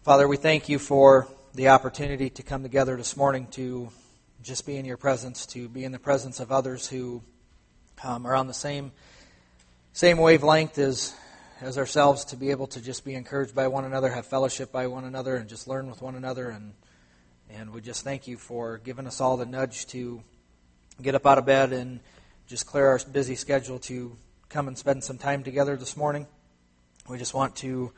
Father, we thank you for the opportunity to come together this morning to just be in your presence, to be in the presence of others who are on the same wavelength as ourselves, to be able to just be encouraged by one another, have fellowship by one another, and just learn with one another. And we just thank you for giving us all the nudge to get up out of bed and just clear our busy schedule to come and spend some time together this morning. We just want to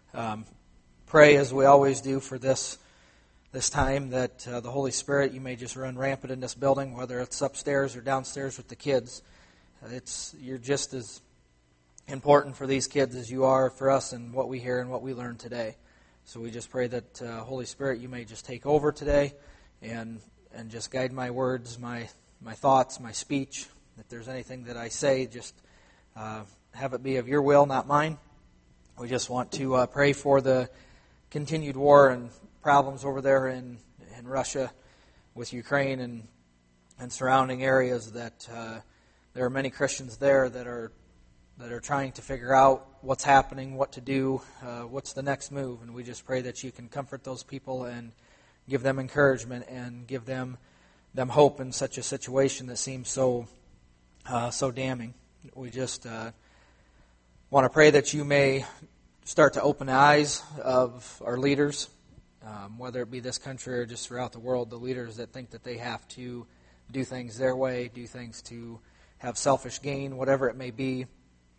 pray, as we always do, for this time, that the Holy Spirit, you may just run rampant in this building, whether it's upstairs or downstairs with the kids. You're just as important for these kids as you are for us and what we hear and what we learn today. So we just pray that Holy Spirit, you may just take over today and just guide my words, my thoughts, my speech. If there's anything that I say, just have it be of your will, not mine. We just want to pray for the continued war and problems over there in Russia with Ukraine and surrounding areas, that there are many Christians there that are trying to figure out what's happening, what to do, what's the next move. And we just pray that you can comfort those people and give them encouragement and give them hope in such a situation that seems so damning. We just want to pray that you may start to open the eyes of our leaders, whether it be this country or just throughout the world, the leaders that think that they have to do things their way, do things to have selfish gain, whatever it may be,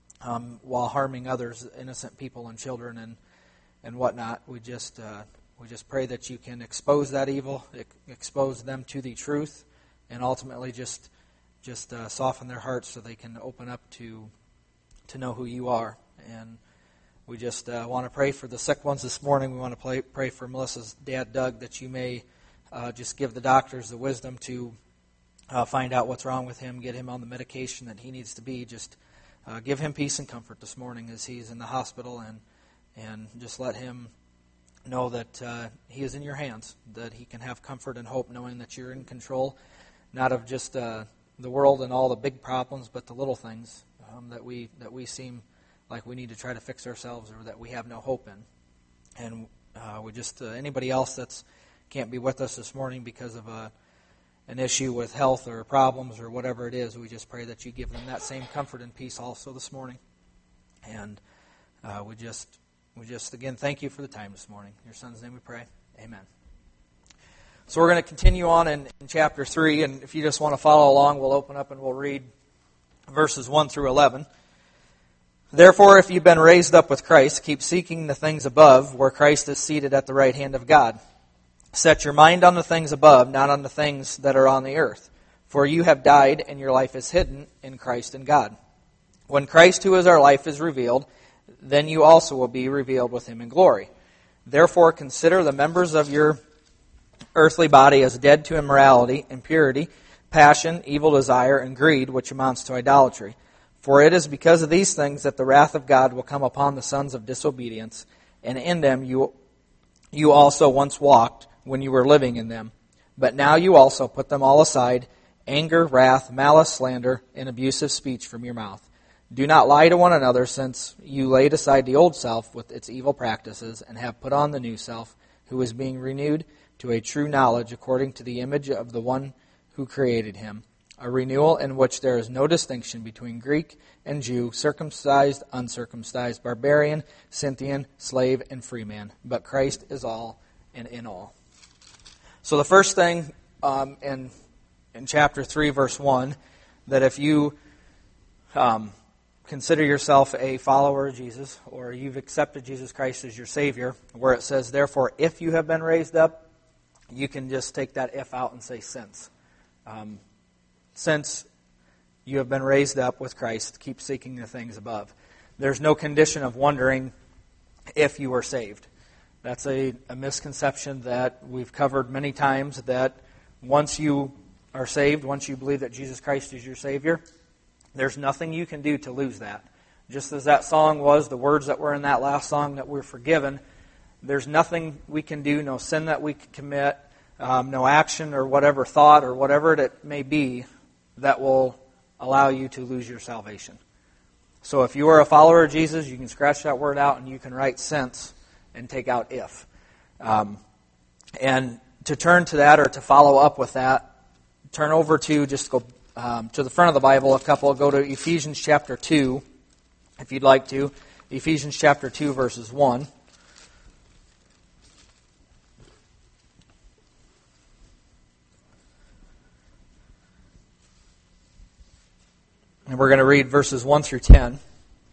while harming others, innocent people and children and whatnot. We just pray that you can expose that evil, expose them to the truth, and ultimately just soften their hearts so they can open up to know who you are. And we just want to pray for the sick ones this morning. We want to pray for Melissa's dad, Doug, that you may just give the doctors the wisdom to find out what's wrong with him, get him on the medication that he needs to be. Just give him peace and comfort this morning as he's in the hospital, and just let him know that he is in your hands, that he can have comfort and hope knowing that you're in control, not of just the world and all the big problems, but the little things that we seem like we need to try to fix ourselves, or that we have no hope in. And we just anybody else that's can't be with us this morning because of an issue with health or problems or whatever it is, we just pray that you give them that same comfort and peace also this morning. And we just again thank you for the time this morning. In your Son's name we pray. Amen. So we're going to continue on in chapter 3, and if you just want to follow along, we'll open up and we'll read verses 1 through 11. Therefore, if you've been raised up with Christ, keep seeking the things above, where Christ is seated at the right hand of God. Set your mind on the things above, not on the things that are on the earth. For you have died, and your life is hidden in Christ in God. When Christ, who is our life, is revealed, then you also will be revealed with him in glory. Therefore, consider the members of your earthly body as dead to immorality, impurity, passion, evil desire, and greed, which amounts to idolatry. For it is because of these things that the wrath of God will come upon the sons of disobedience, and in them you also once walked when you were living in them. But now you also put them all aside, anger, wrath, malice, slander, and abusive speech from your mouth. Do not lie to one another, since you laid aside the old self with its evil practices, and have put on the new self, who is being renewed to a true knowledge according to the image of the one who created him. A renewal in which there is no distinction between Greek and Jew, circumcised, uncircumcised, barbarian, Scythian, slave, and free man. But Christ is all and in all. So the first thing in chapter 3, verse 1, that if you consider yourself a follower of Jesus, or you've accepted Jesus Christ as your Savior, where it says, therefore, if you have been raised up, you can just take that if out and say since. Since you have been raised up with Christ, keep seeking the things above. There's no condition of wondering if you are saved. That's a misconception that we've covered many times, that once you are saved, once you believe that Jesus Christ is your Savior, there's nothing you can do to lose that. Just as that song was, the words that were in that last song, that we're forgiven, there's nothing we can do, no sin that we can commit, no action or whatever thought or whatever it may be that will allow you to lose your salvation. So if you are a follower of Jesus, you can scratch that word out and you can write since and take out if. And to turn to that or to follow up with that, turn over to, just go to the front of the Bible go to Ephesians chapter 2, if you'd like to. Ephesians chapter 2, verses 1. And we're going to read verses 1 through 10. It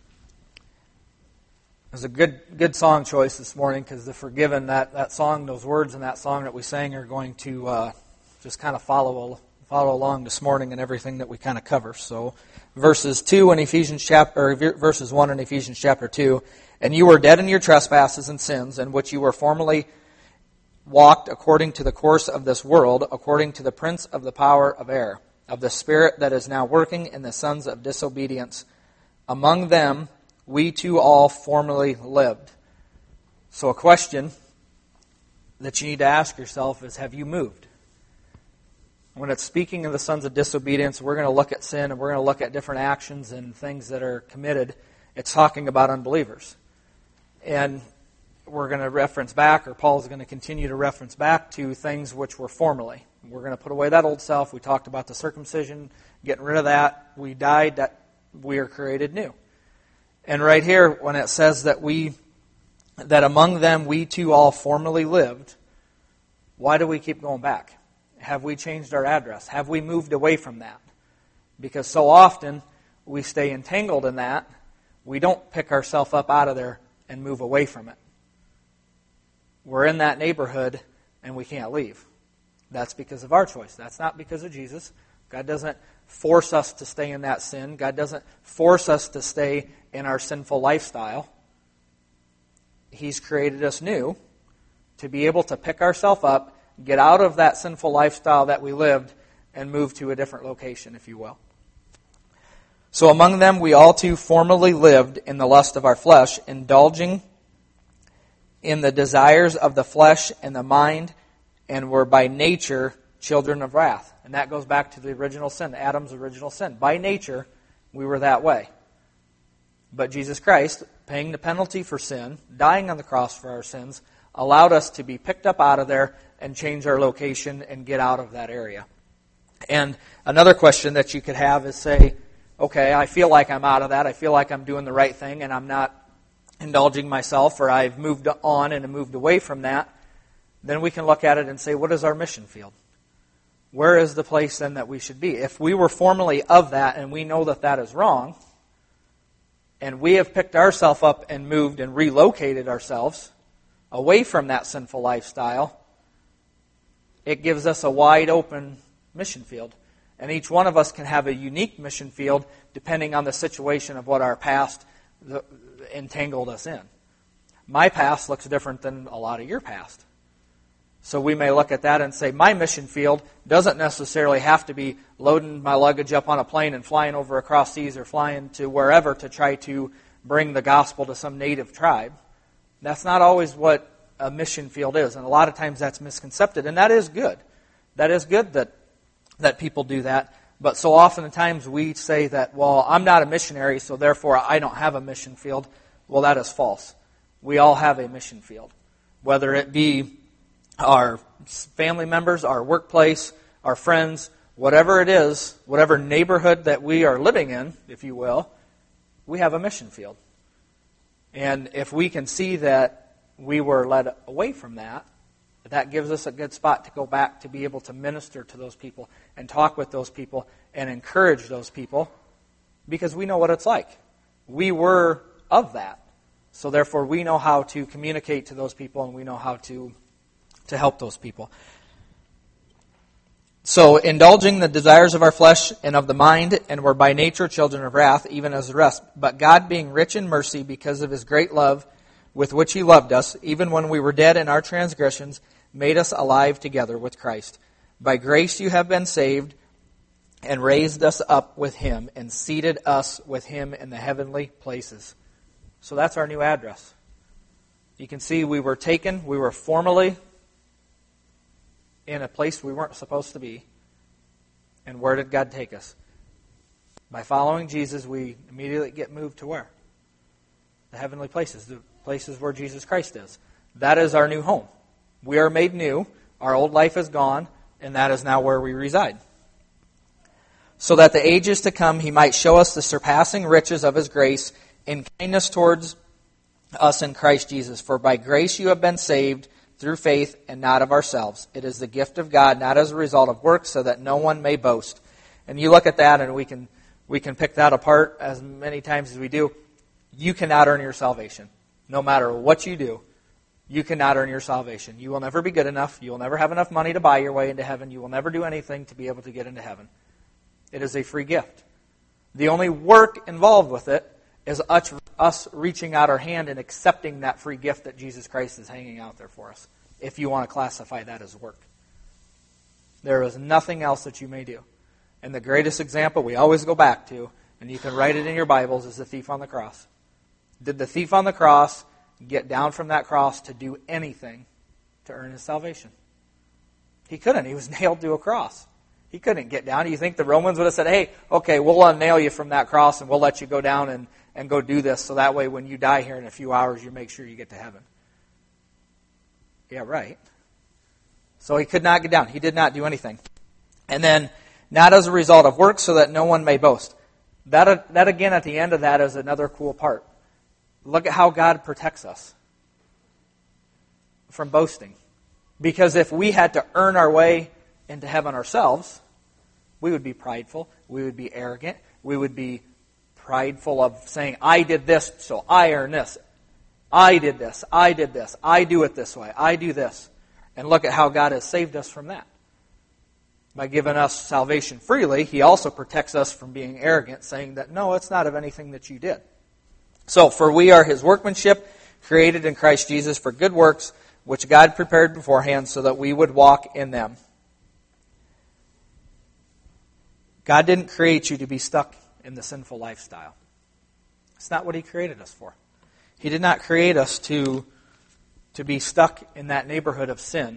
was a good song choice this morning because the Forgiven, that song, those words in that song that we sang are going to just kind of follow along this morning in everything that we kind of cover. So verses 1 in Ephesians chapter 2, and you were dead in your trespasses and sins, in which you were formerly walked according to the course of this world, according to the prince of the power of air, of the spirit that is now working in the sons of disobedience. Among them we too all formerly lived. So a question that you need to ask yourself is, have you moved? When it's speaking of the sons of disobedience, we're going to look at sin and we're going to look at different actions and things that are committed. It's talking about unbelievers. And we're going to reference back, or Paul's going to continue to reference back to things which were formerly. We're going to put away that old self. We talked about the circumcision, getting rid of that. We died, that we are created new. And right here, when it says that among them we too all formerly lived, why do we keep going back? Have we changed our address? Have we moved away from that? Because so often we stay entangled in that, we don't pick ourselves up out of there and move away from it. We're in that neighborhood and we can't leave. That's because of our choice. That's not because of Jesus. God doesn't force us to stay in that sin. God doesn't force us to stay in our sinful lifestyle. He's created us new to be able to pick ourselves up, get out of that sinful lifestyle that we lived, and move to a different location, if you will. So among them we all too formerly lived in the lust of our flesh, indulging in the desires of the flesh and the mind, and were by nature children of wrath. And that goes back to the original sin, Adam's original sin. By nature, we were that way. But Jesus Christ, paying the penalty for sin, dying on the cross for our sins, allowed us to be picked up out of there and change our location and get out of that area. And another question that you could have is say, okay, I feel like I'm out of that. I feel like I'm doing the right thing and I'm not indulging myself, or I've moved on and moved away from that. Then we can look at it and say, what is our mission field? Where is the place then that we should be? If we were formerly of that and we know that that is wrong, and we have picked ourselves up and moved and relocated ourselves away from that sinful lifestyle, it gives us a wide open mission field. And each one of us can have a unique mission field depending on the situation of what our past entangled us in. My past looks different than a lot of your past. So we may look at that and say, my mission field doesn't necessarily have to be loading my luggage up on a plane and flying over across seas or flying to wherever to try to bring the gospel to some native tribe. That's not always what a mission field is. And a lot of times that's misconcepted. And that is good. That is good that people do that. But so oftentimes we say that, well, I'm not a missionary, so therefore I don't have a mission field. Well, that is false. We all have a mission field. Whether it be our family members, our workplace, our friends, whatever it is, whatever neighborhood that we are living in, if you will, we have a mission field. And if we can see that we were led away from that, that gives us a good spot to go back to be able to minister to those people and talk with those people and encourage those people, because we know what it's like. We were of that. So therefore we know how to communicate to those people and we know how to help those people. So, indulging the desires of our flesh and of the mind, and were by nature children of wrath, even as the rest. But God, being rich in mercy, because of His great love with which He loved us, even when we were dead in our transgressions, made us alive together with Christ. By grace you have been saved, and raised us up with Him, and seated us with Him in the heavenly places. So that's our new address. You can see we were formerly in a place we weren't supposed to be. And where did God take us? By following Jesus, we immediately get moved to where? The heavenly places, the places where Jesus Christ is. That is our new home. We are made new. Our old life is gone, and that is now where we reside. So that the ages to come he might show us the surpassing riches of his grace in kindness towards us in Christ Jesus. For by grace you have been saved through faith, and not of ourselves. It is the gift of God, not as a result of works, so that no one may boast. And you look at that, and we can pick that apart as many times as we do. You cannot earn your salvation. No matter what you do, you cannot earn your salvation. You will never be good enough. You will never have enough money to buy your way into heaven. You will never do anything to be able to get into heaven. It is a free gift. The only work involved with it is us reaching out our hand and accepting that free gift that Jesus Christ is hanging out there for us, if you want to classify that as work. There is nothing else that you may do. And the greatest example we always go back to, and you can write it in your Bibles, is the thief on the cross. Did the thief on the cross get down from that cross to do anything to earn his salvation? He couldn't. He was nailed to a cross. He couldn't get down. Do you think the Romans would have said, hey, okay, we'll unnail you from that cross and we'll let you go down and go do this, so that way when you die here in a few hours, you make sure you get to heaven? Yeah, right. So he could not get down. He did not do anything. And then, not as a result of works, so that no one may boast. That again, at the end of that, is another cool part. Look at how God protects us from boasting. Because if we had to earn our way into heaven ourselves, we would be prideful, we would be arrogant, we would be prideful of saying, I did this, so I earn this. I did this, I do it this way, I do this. And look at how God has saved us from that. By giving us salvation freely, He also protects us from being arrogant, saying that, no, it's not of anything that you did. So, for we are His workmanship, created in Christ Jesus for good works, which God prepared beforehand so that we would walk in them. God didn't create you to be stuck in the sinful lifestyle. It's not what He created us for. He did not create us to be stuck in that neighborhood of sin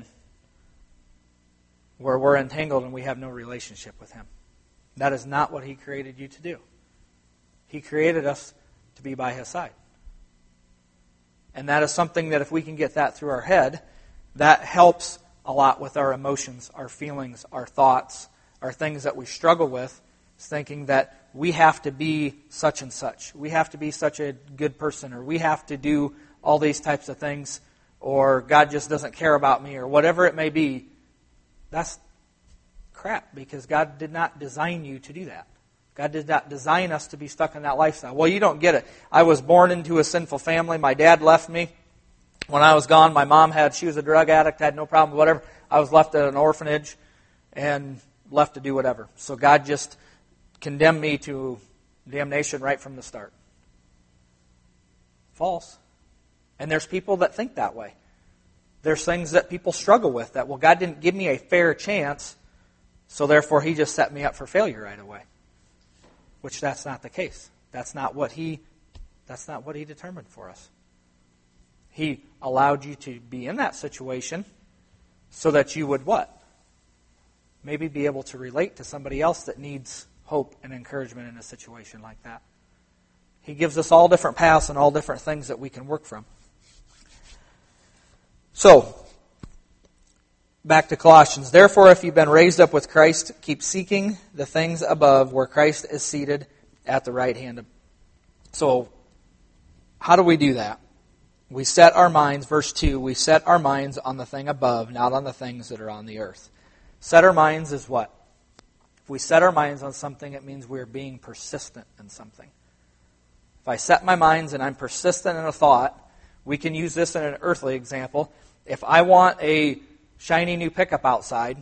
where we're entangled and we have no relationship with Him. That is not what He created you to do. He created us to be by His side. And that is something that if we can get that through our head, that helps a lot with our emotions, our feelings, our thoughts, our things that we struggle with, thinking that we have to be such and such. We have to be such a good person, or we have to do all these types of things, or God just doesn't care about me, or whatever it may be. That's crap, because God did not design you to do that. God did not design us to be stuck in that lifestyle. Well, you don't get it. I was born into a sinful family. My dad left me. When I was gone, my mom she was a drug addict, had no problem, whatever. I was left at an orphanage and left to do whatever. So God just condemned me to damnation right from the start. False. And there's people that think that way. There's things that people struggle with, that, well, God didn't give me a fair chance, so therefore He just set me up for failure right away. Which that's not the case. That's not what He determined for us. He allowed you to be in that situation so that you would what? Maybe be able to relate to somebody else that needs hope and encouragement in a situation like that. He gives us all different paths and all different things that we can work from. So, back to Colossians. Therefore, if you've been raised up with Christ, keep seeking the things above where Christ is seated at the right hand of. So, how do we do that? We set our minds, verse 2, we set our minds on the thing above, not on the things that are on the earth. Set our minds is what? If we set our minds on something, it means we're being persistent in something. If I set my minds and I'm persistent in a thought, we can use this in an earthly example. If I want a shiny new pickup outside,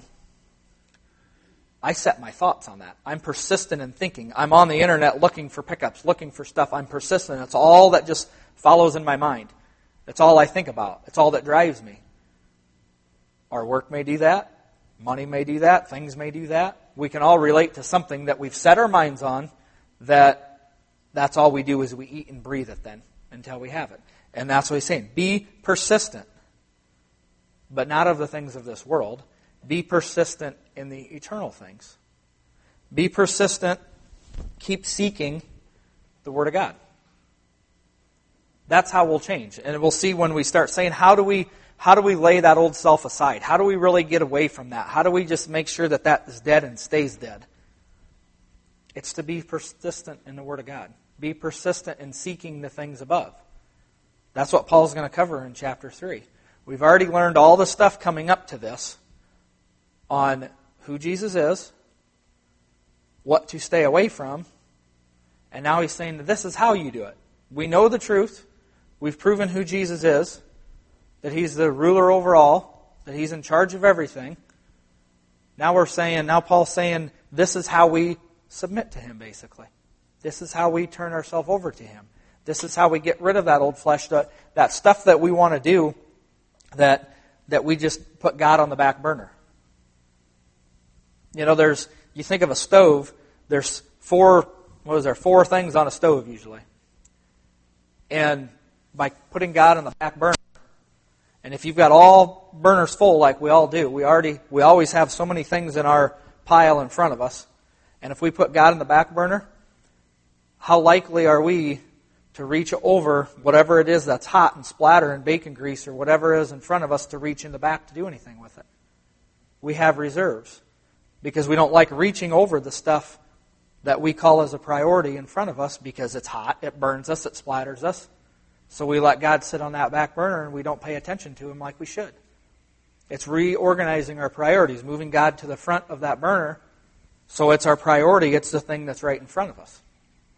I set my thoughts on that. I'm persistent in thinking. I'm on the internet looking for pickups, looking for stuff. I'm persistent. It's all that just follows in my mind. It's all I think about. It's all that drives me. Our work may do that. Money may do that. Things may do that. We can all relate to something that we've set our minds on, that's all we do is we eat and breathe it then until we have it. And that's what he's saying. Be persistent, but not of the things of this world. Be persistent in the eternal things. Be persistent. Keep seeking the Word of God. That's how we'll change. And we'll see when we start saying, how do we lay that old self aside? How do we really get away from that? How do we just make sure that that is dead and stays dead? It's to be persistent in the Word of God. Be persistent in seeking the things above. That's what Paul's going to cover in chapter 3. We've already learned all the stuff coming up to this on who Jesus is, what to stay away from, and now he's saying that this is how you do it. We know the truth. We've proven who Jesus is, that he's the ruler over all, that he's in charge of everything. Now Paul's saying this is how we submit to him, basically. This is how we turn ourselves over to him. This is how we get rid of that old flesh, that stuff that we want to do, that we just put God on the back burner. You think of a stove, there's four things on a stove usually. And by putting God on the back burner, and if you've got all burners full like we all do, we always have so many things in our pile in front of us. And if we put God in the back burner, how likely are we to reach over whatever it is that's hot and splatter and bacon grease or whatever is in front of us to reach in the back to do anything with it? We have reserves because we don't like reaching over the stuff that we call as a priority in front of us because it's hot, it burns us, it splatters us. So we let God sit on that back burner and we don't pay attention to Him like we should. It's reorganizing our priorities, moving God to the front of that burner so it's our priority, it's the thing that's right in front of us.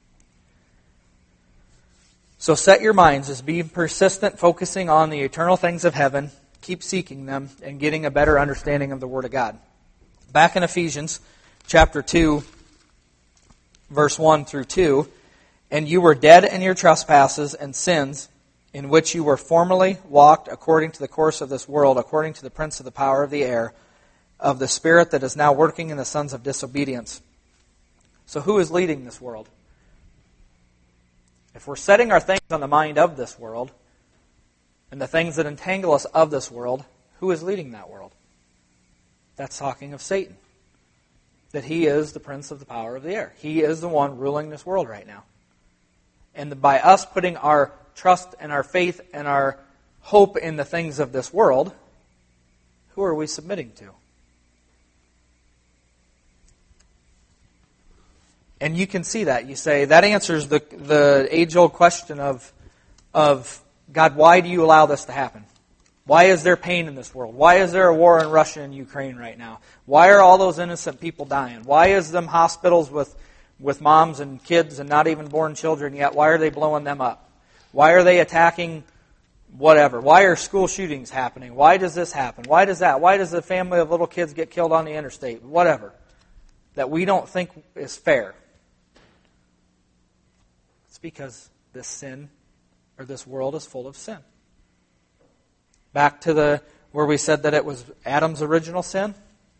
So set your minds as being persistent, focusing on the eternal things of heaven, keep seeking them, and getting a better understanding of the Word of God. Back in Ephesians chapter 2, verse 1 through 2, and you were dead in your trespasses and sins, in which you were formerly walked according to the course of this world, according to the prince of the power of the air, of the spirit that is now working in the sons of disobedience. So who is leading this world? If we're setting our things on the mind of this world, and the things that entangle us of this world, who is leading that world? That's talking of Satan. That he is the prince of the power of the air. He is the one ruling this world right now. And by us putting our trust and our faith and our hope in the things of this world, who are we submitting to? And you can see that. You say, that answers the age-old question of God, why do you allow this to happen? Why is there pain in this world? Why is there a war in Russia and Ukraine right now? Why are all those innocent people dying? Why is them hospitals with moms and kids and not even born children yet? Why are they blowing them up? Why are they attacking whatever? Why are school shootings happening? Why does this happen? Why does that? Why does a family of little kids get killed on the interstate? Whatever. That we don't think is fair. It's because this world is full of sin. Back to where we said that it was Adam's original sin.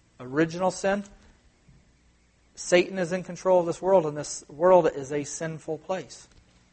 Satan is in control of this world, and this world is a sinful place.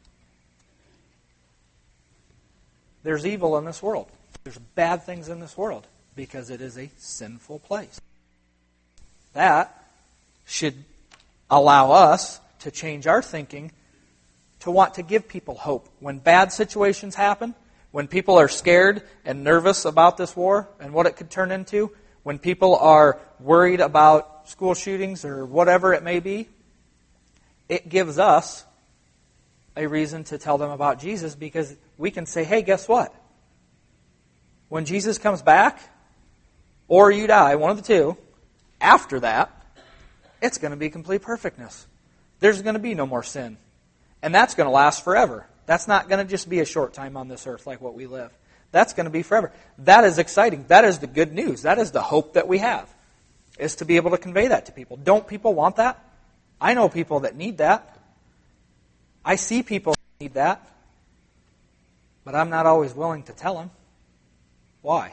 There's evil in this world. There's bad things in this world because it is a sinful place. That should allow us to change our thinking to want to give people hope. When bad situations happen, when people are scared and nervous about this war and what it could turn into, when people are worried about school shootings or whatever it may be, it gives us a reason to tell them about Jesus because we can say, hey, guess what? When Jesus comes back, or you die, one of the two, after that, it's going to be complete perfectness. There's going to be no more sin. And that's going to last forever. That's not going to just be a short time on this earth like what we live. That's going to be forever. That is exciting. That is the good news. That is the hope that we have, is to be able to convey that to people. Don't people want that? I know people that need that. I see people that need that. But I'm not always willing to tell them. Why?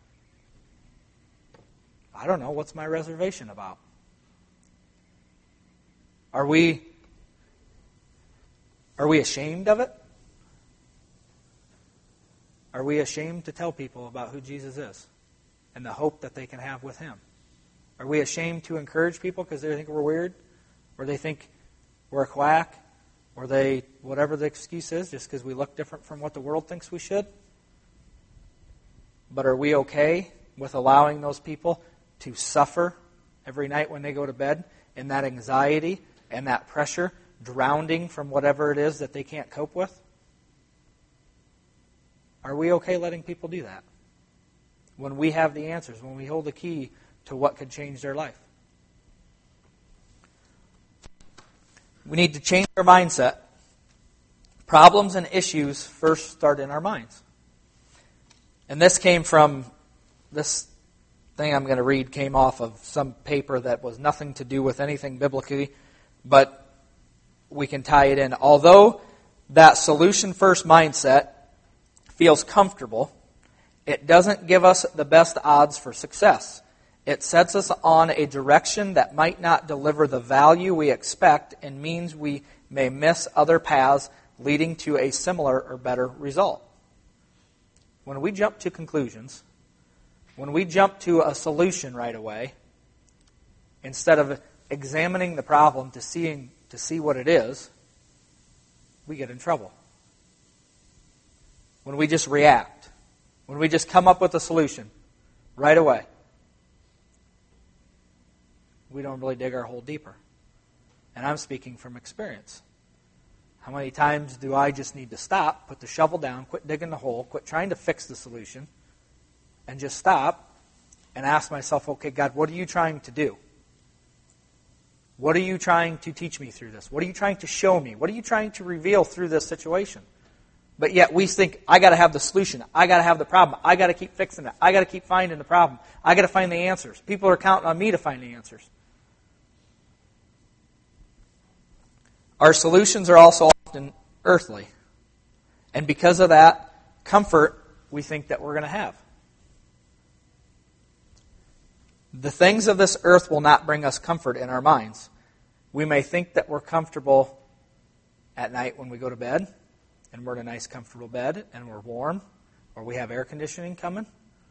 I don't know. What's my reservation about? Are we ashamed of it? Are we ashamed to tell people about who Jesus is and the hope that they can have with Him? Are we ashamed to encourage people because they think we're weird? Or they think we're a quack? Or they, whatever the excuse is, just because we look different from what the world thinks we should. But are we okay with allowing those people to suffer every night when they go to bed in that anxiety and that pressure, drowning from whatever it is that they can't cope with? Are we okay letting people do that? When we have the answers, when we hold the key to what could change their life. We need to change our mindset. Problems and issues first start in our minds. And this came from, this thing I'm going to read came off of some paper that was nothing to do with anything biblically, but we can tie it in. Although that solution-first mindset feels comfortable, it doesn't give us the best odds for success. It sets us on a direction that might not deliver the value we expect and means we may miss other paths leading to a similar or better result. When we jump to conclusions, when we jump to a solution right away, instead of examining the problem to see what it is, we get in trouble. When we just react, when we just come up with a solution right away, we don't really dig our hole deeper. And I'm speaking from experience. How many times do I just need to stop, put the shovel down, quit digging the hole, quit trying to fix the solution, and just stop and ask myself, okay, God, what are you trying to do? What are you trying to teach me through this? What are you trying to show me? What are you trying to reveal through this situation? But yet we think, I got to have the solution. I got to have the problem. I got to keep fixing it. I got to keep finding the problem. I got to find the answers. People are counting on me to find the answers. Our solutions are also often earthly. And because of that comfort we think that we're going to have. The things of this earth will not bring us comfort in our minds. We may think that we're comfortable at night when we go to bed, and we're in a nice, comfortable bed, and we're warm, or we have air conditioning coming.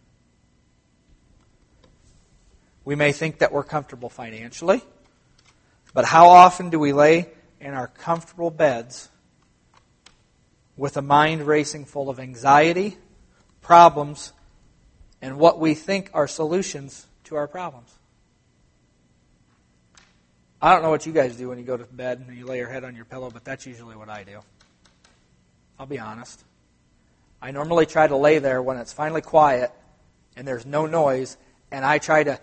We may think that we're comfortable financially, but how often do we lay in our comfortable beds with a mind racing full of anxiety, problems, and what we think are solutions to our problems? I don't know what you guys do when you go to bed and you lay your head on your pillow, but that's usually what I do. I'll be honest. I normally try to lay there when it's finally quiet and there's no noise, and I try to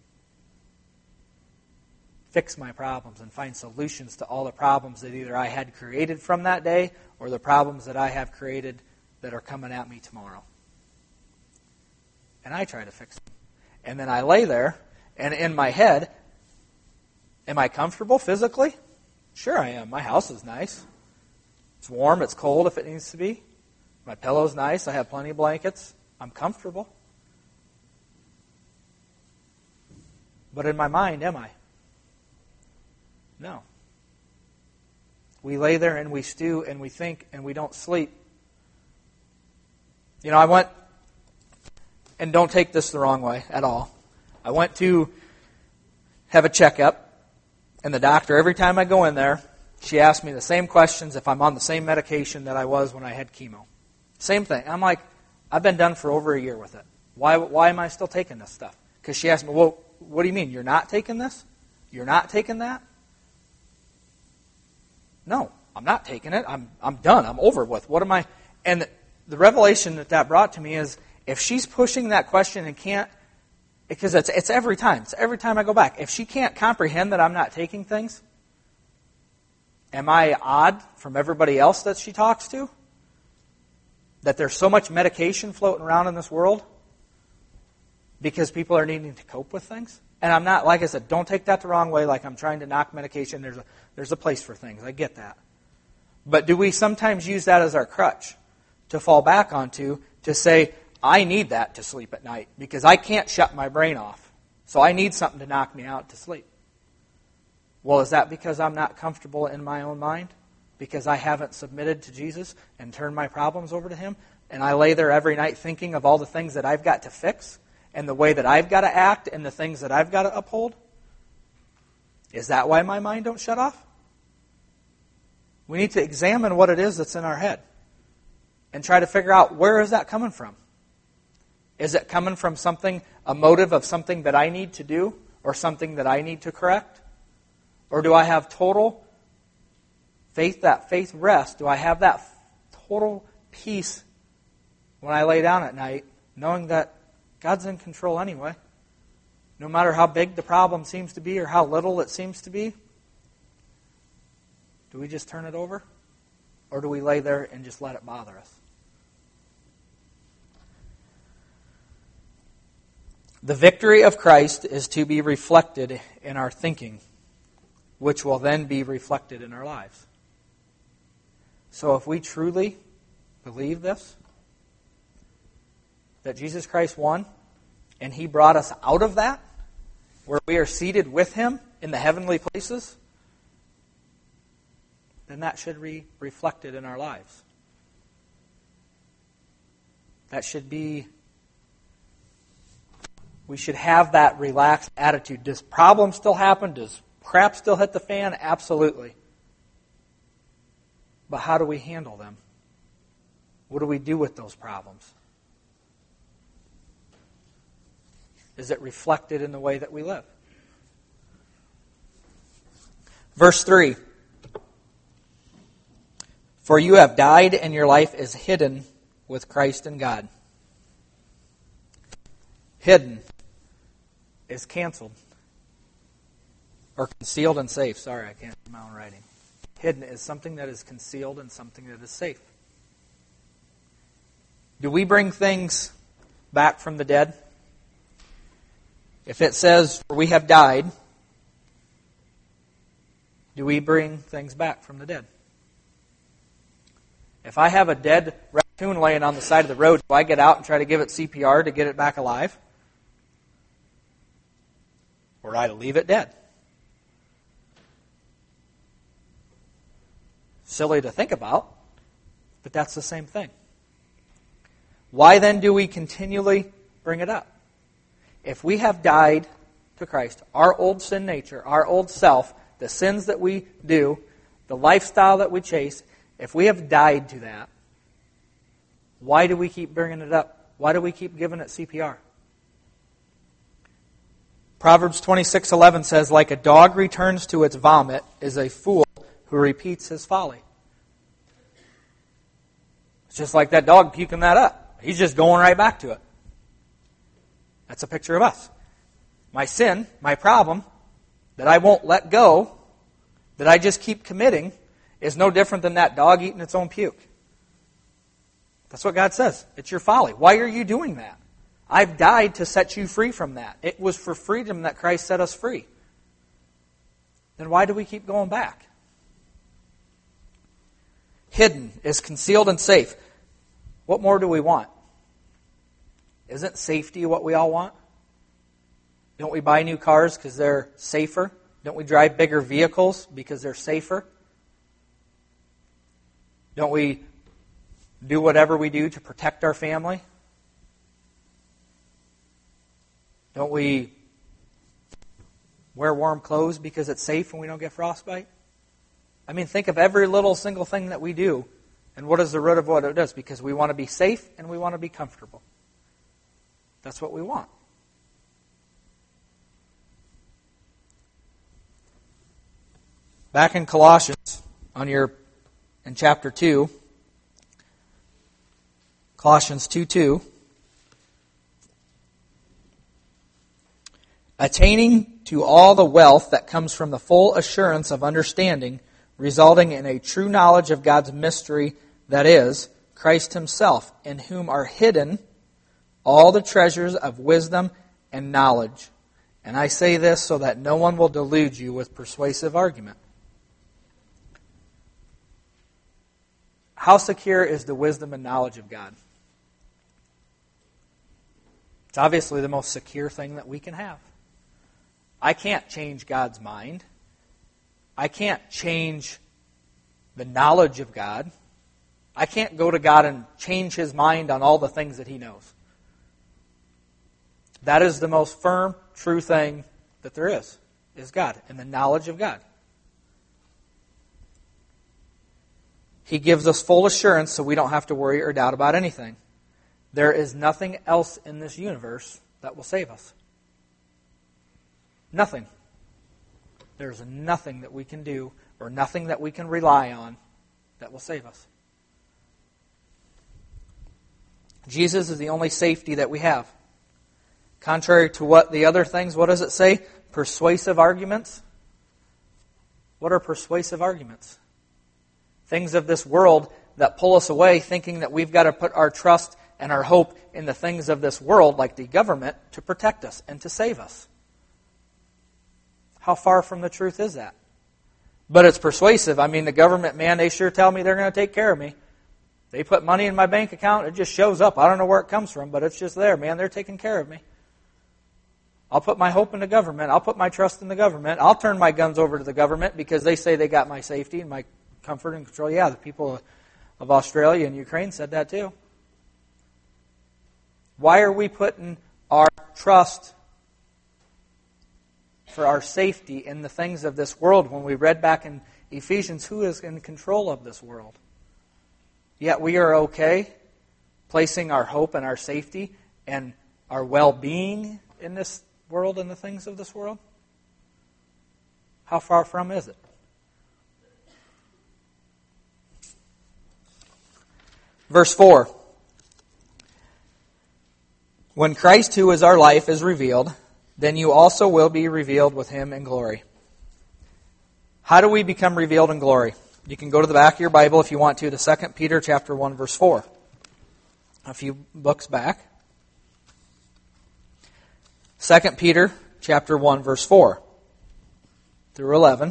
fix my problems and find solutions to all the problems that either I had created from that day or the problems that I have created that are coming at me tomorrow. And I try to fix them. And then I lay there, and in my head, am I comfortable physically? Sure I am. My house is nice. It's warm, it's cold if it needs to be. My pillow's nice, I have plenty of blankets. I'm comfortable. But in my mind, am I? No. We lay there and we stew and we think and we don't sleep. You know, I went, and don't take this the wrong way at all, I went to have a checkup, and the doctor, every time I go in there, she asks me the same questions if I'm on the same medication that I was when I had chemo. Same thing. I'm like, I've been done for over a year with it. Why am I still taking this stuff? Because she asked me, well, what do you mean? You're not taking this? You're not taking that? No, I'm not taking it. I'm done. I'm over with. What am I? And the revelation that brought to me is, if she's pushing that question and can't, because it's every time. It's every time I go back. If she can't comprehend that I'm not taking things, am I odd from everybody else that she talks to? That there's so much medication floating around in this world because people are needing to cope with things? And I'm not, like I said, don't take that the wrong way, like I'm trying to knock medication. There's a place for things. I get that. But do we sometimes use that as our crutch to fall back onto, to say, I need that to sleep at night because I can't shut my brain off. So I need something to knock me out to sleep. Well, is that because I'm not comfortable in my own mind? Because I haven't submitted to Jesus and turned my problems over to Him? And I lay there every night thinking of all the things that I've got to fix and the way that I've got to act and the things that I've got to uphold? Is that why my mind don't shut off? We need to examine what it is that's in our head and try to figure out, where is that coming from? Is it coming from something, a motive of something that I need to do or something that I need to correct? Or do I have total faith, that faith rest? Do I have that total peace when I lay down at night, knowing that God's in control anyway? No matter how big the problem seems to be or how little it seems to be, do we just turn it over? Or do we lay there and just let it bother us? The victory of Christ is to be reflected in our thinking, which will then be reflected in our lives. So if we truly believe this, that Jesus Christ won, and He brought us out of that, where we are seated with Him in the heavenly places, then that should be reflected in our lives. That should be, we should have that relaxed attitude. Does problems still happen? Does crap still hit the fan? Absolutely. But how do we handle them? What do we do with those problems? Is it reflected in the way that we live? Verse 3. For you have died, and your life is hidden with Christ in God. Hidden is canceled. Or concealed and safe. Sorry, I can't read my own writing. Hidden is something that is concealed and something that is safe. Do we bring things back from the dead? If it says, for we have died, do we bring things back from the dead? If I have a dead raccoon laying on the side of the road, do I get out and try to give it CPR to get it back alive? Or do I leave it dead? Silly to think about, but that's the same thing. Why then do we continually bring it up? If we have died to Christ, our old sin nature, our old self, the sins that we do, the lifestyle that we chase, if we have died to that, why do we keep bringing it up? Why do we keep giving it CPR? Proverbs 26:11 says, like a dog returns to its vomit is a fool who repeats his folly. It's just like that dog puking that up. He's just going right back to it. That's a picture of us. My sin, my problem, that I won't let go, that I just keep committing, is no different than that dog eating its own puke. That's what God says. It's your folly. Why are you doing that? I've died to set you free from that. It was for freedom that Christ set us free. Then why do we keep going back? Hidden is concealed and safe. What more do we want? Isn't safety what we all want? Don't we buy new cars because they're safer? Don't we drive bigger vehicles because they're safer? Don't we do whatever we do to protect our family? Don't we wear warm clothes because it's safe and we don't get frostbite? I mean, think of every little single thing that we do, and what is the root of what it does? Because we want to be safe and we want to be comfortable. That's what we want. Back in Colossians, in chapter 2, Colossians 2:2, attaining to all the wealth that comes from the full assurance of understanding, resulting in a true knowledge of God's mystery, that is, Christ Himself, in whom are hidden all the treasures of wisdom and knowledge. And I say this so that no one will delude you with persuasive argument. How secure is the wisdom and knowledge of God? It's obviously the most secure thing that we can have. I can't change God's mind. I can't change the knowledge of God. I can't go to God and change His mind on all the things that He knows. That is the most firm, true thing that there is God, and the knowledge of God. He gives us full assurance so we don't have to worry or doubt about anything. There is nothing else in this universe that will save us. Nothing. There's nothing that we can do or nothing that we can rely on that will save us. Jesus is the only safety that we have. Contrary to what the other things, what does it say? Persuasive arguments? What are persuasive arguments? Things of this world that pull us away thinking that we've got to put our trust and our hope in the things of this world, like the government, to protect us and to save us. How far from the truth is that? But it's persuasive. I mean, the government, man, they sure tell me they're going to take care of me. They put money in my bank account, it just shows up. I don't know where it comes from, but it's just there, man. They're taking care of me. I'll put my hope in the government. I'll put my trust in the government. I'll turn my guns over to the government because they say they got my safety and my comfort and control. Yeah, the people of Australia and Ukraine said that too. Why are we putting our trust for our safety in the things of this world when we read back in Ephesians, who is in control of this world? Yet we are okay placing our hope and our safety and our well-being in this world and the things of this world? How far from is it? Verse 4. When Christ, who is our life, is revealed, then you also will be revealed with Him in glory. How do we become revealed in glory? You can go to the back of your Bible if you want to 2 Peter chapter 1, verse 4. A few books back. 2 Peter chapter 1, verse 4 through 11.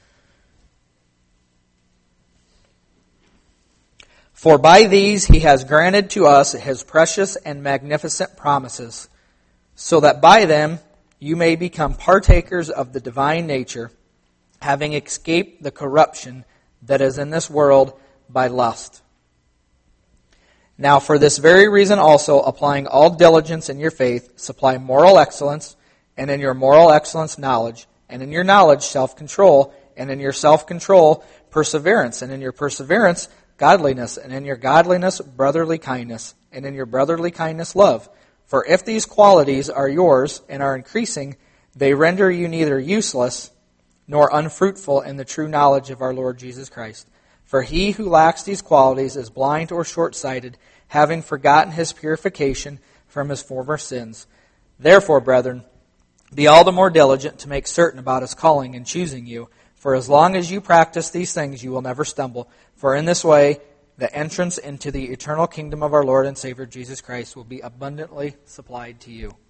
For by these He has granted to us His precious and magnificent promises, so that by them you may become partakers of the divine nature, having escaped the corruption that is in this world by lust. Now for this very reason also, applying all diligence in your faith, supply moral excellence, and in your moral excellence knowledge, and in your knowledge self-control, and in your self-control perseverance, and in your perseverance godliness, and in your godliness brotherly kindness, and in your brotherly kindness love. For if these qualities are yours and are increasing, they render you neither useless nor unfruitful in the true knowledge of our Lord Jesus Christ. For he who lacks these qualities is blind or short-sighted, having forgotten his purification from his former sins. Therefore, brethren, be all the more diligent to make certain about His calling and choosing you. For as long as you practice these things, you will never stumble. For in this way, the entrance into the eternal kingdom of our Lord and Savior Jesus Christ will be abundantly supplied to you.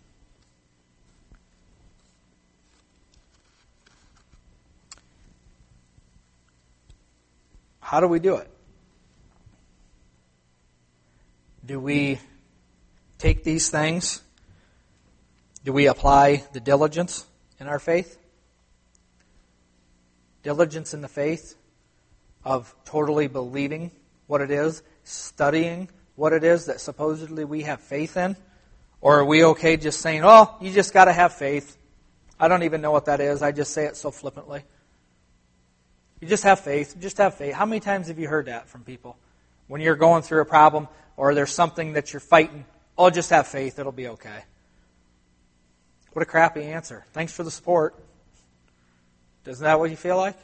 How do we do it? Do we take these things? Do we apply the diligence in our faith? Diligence in the faith of totally believing what it is, studying what it is that supposedly we have faith in? Or are we okay just saying, oh, you just got to have faith. I don't even know what that is. I just say it so flippantly. You just have faith. Just have faith. How many times have you heard that from people? When you're going through a problem or there's something that you're fighting, oh, just have faith. It'll be okay. What a crappy answer. Thanks for the support. Isn't that what you feel like?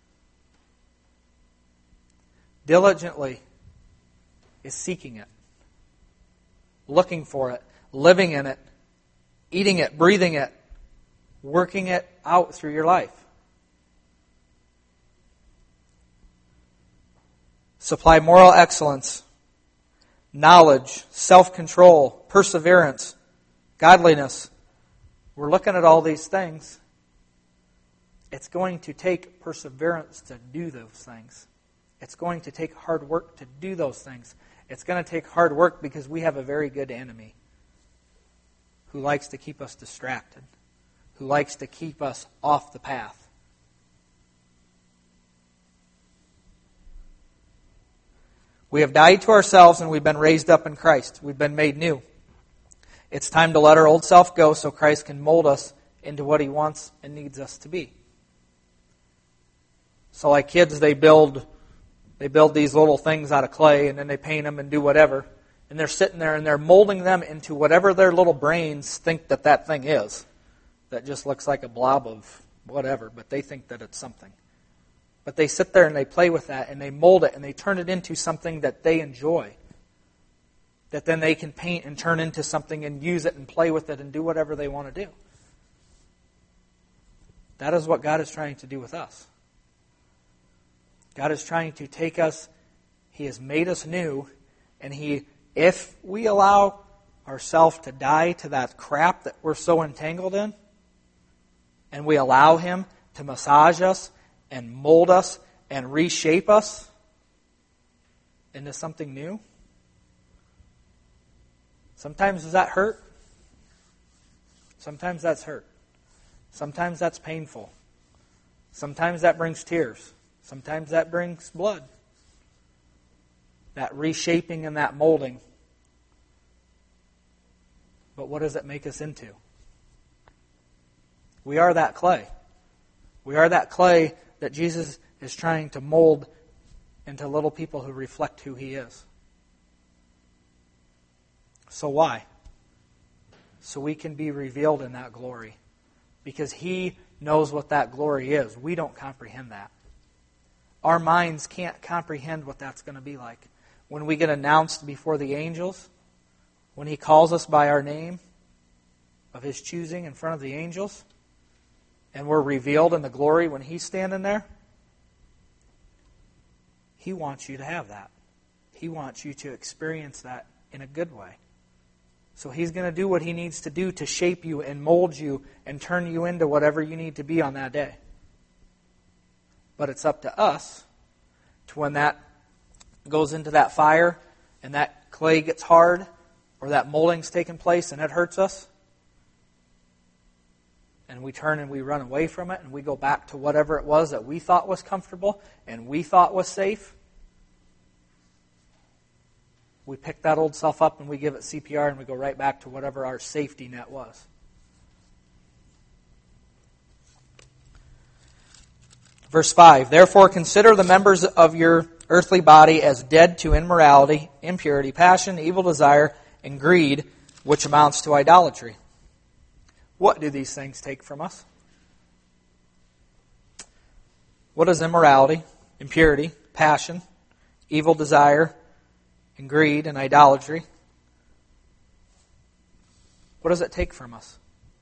Diligently is seeking it, looking for it, living in it, eating it, breathing it, working it out through your life. Supply moral excellence, knowledge, self-control, perseverance, godliness. We're looking at all these things. It's going to take perseverance to do those things. It's going to take hard work to do those things. It's going to take hard work because we have a very good enemy who likes to keep us distracted, who likes to keep us off the path. We have died to ourselves and we've been raised up in Christ. We've been made new. It's time to let our old self go so Christ can mold us into what He wants and needs us to be. So like kids, they build They build these little things out of clay, and then they paint them and do whatever. And they're sitting there and they're molding them into whatever their little brains think that that thing is. That just looks like a blob of whatever, but they think that it's something. But they sit there and they play with that and they mold it and they turn it into something that they enjoy. That then they can paint and turn into something and use it and play with it and do whatever they want to do. That is what God is trying to do with us. God is trying to take us, He has made us new, and if we allow ourselves to die to that crap that we're so entangled in, and we allow Him to massage us and mold us and reshape us into something new, sometimes does that hurt? Sometimes that's hurt. Sometimes that's painful. Sometimes that brings tears. Sometimes that brings blood. That reshaping and that molding. But what does it make us into? We are that clay. We are that clay that Jesus is trying to mold into little people who reflect who He is. So why? So we can be revealed in that glory. Because He knows what that glory is. We don't comprehend that. Our minds can't comprehend what that's going to be like. When we get announced before the angels, when He calls us by our name of His choosing in front of the angels, and we're revealed in the glory when He's standing there, He wants you to have that. He wants you to experience that in a good way. So He's going to do what He needs to do to shape you and mold you and turn you into whatever you need to be on that day. But it's up to us to, when that goes into that fire and that clay gets hard or that molding's taking place and it hurts us, and we turn and we run away from it and we go back to whatever it was that we thought was comfortable and we thought was safe, we pick that old self up and we give it CPR and we go right back to whatever our safety net was. Verse 5, therefore consider the members of your earthly body as dead to immorality, impurity, passion, evil desire, and greed, which amounts to idolatry. What do these things take from us? What is immorality, impurity, passion, evil desire, and greed, and idolatry? What does it take from us?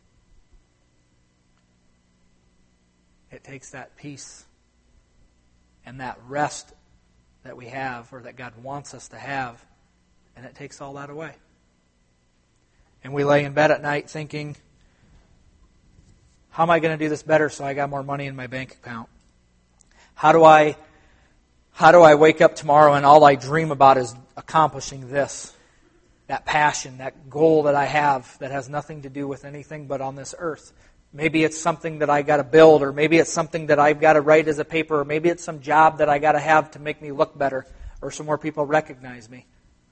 It takes that peace and that rest that we have, or that God wants us to have, and it takes all that away. And we lay in bed at night thinking, how am I going to do this better so I got more money in my bank account? How do I wake up tomorrow and all I dream about is accomplishing this? That passion, that goal that I have that has nothing to do with anything but on this earth. Maybe it's something that I got to build, or maybe it's something that I've got to write as a paper, or maybe it's some job that I got to have to make me look better, or so more people recognize me.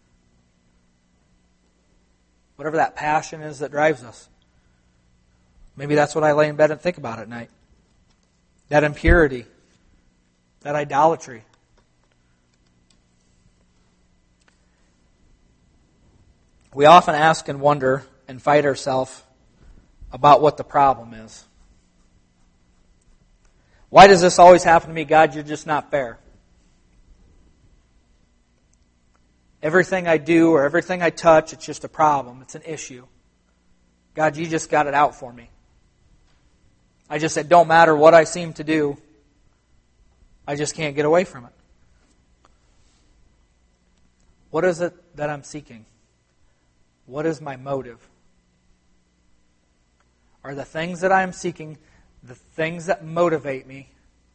Whatever that passion is that drives us. Maybe that's what I lay in bed and think about at night. That impurity, that idolatry. We often ask and wonder and fight ourselves about what the problem is. Why does this always happen to me? God, you're just not fair. Everything I do or everything I touch, it's just a problem. It's an issue. God, you just got it out for me. It don't matter what I seem to do. I just can't get away from it. What is it that I'm seeking? What is my motive? Are the things that I am seeking the things that motivate me?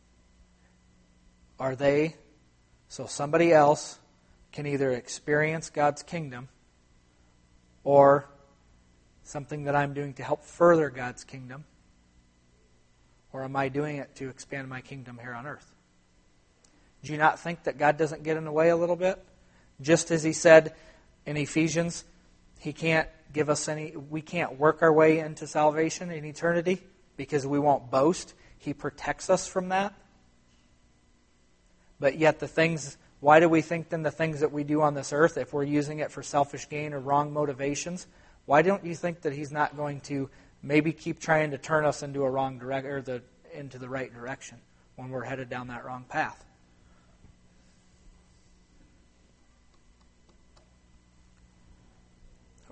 Are they so somebody else can either experience God's kingdom, or something that I'm doing to help further God's kingdom? Or am I doing it to expand my kingdom here on earth? Do you not think that God doesn't get in the way a little bit? Just as He said in Ephesians, we can't work our way into salvation in eternity because we won't boast. He protects us from that. But yet why do we think then the things that we do on this earth, if we're using it for selfish gain or wrong motivations, why don't you think that He's not going to maybe keep trying to turn us into into the right direction when we're headed down that wrong path?